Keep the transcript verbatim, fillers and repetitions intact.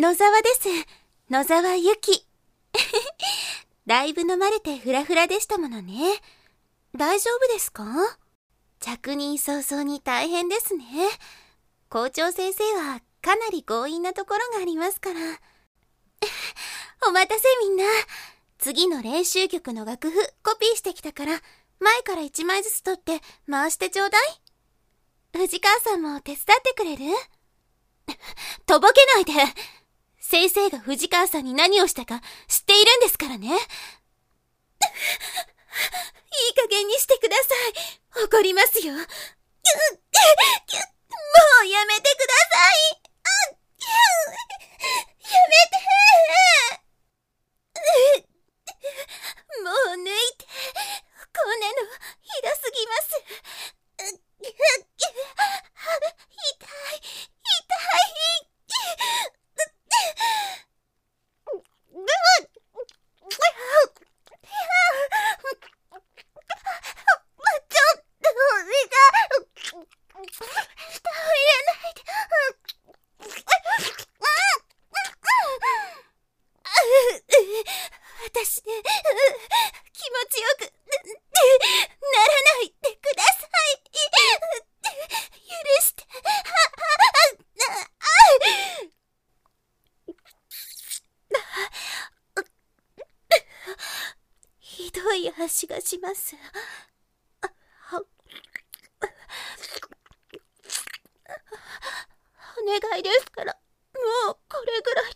野沢です。野沢ゆき。だいぶ飲まれてフラフラでしたものね。大丈夫ですか？着任早々に大変ですね。校長先生はかなり強引なところがありますから。お待たせみんな。次の練習曲の楽譜コピーしてきたから、前からいちまいずつ取って回してちょうだい。藤川さんも手伝ってくれる？とぼけないで。先生が藤川さんに何をしたか知っているんですからね。いい加減にしてください。怒りますよ。もうやめてください。やめて。もう抜いて。こんなのひどすぎます。痛い、痛い。私で気持ちよくならないでください。許して。ひどい足がします。お願いですから、もうこれぐらい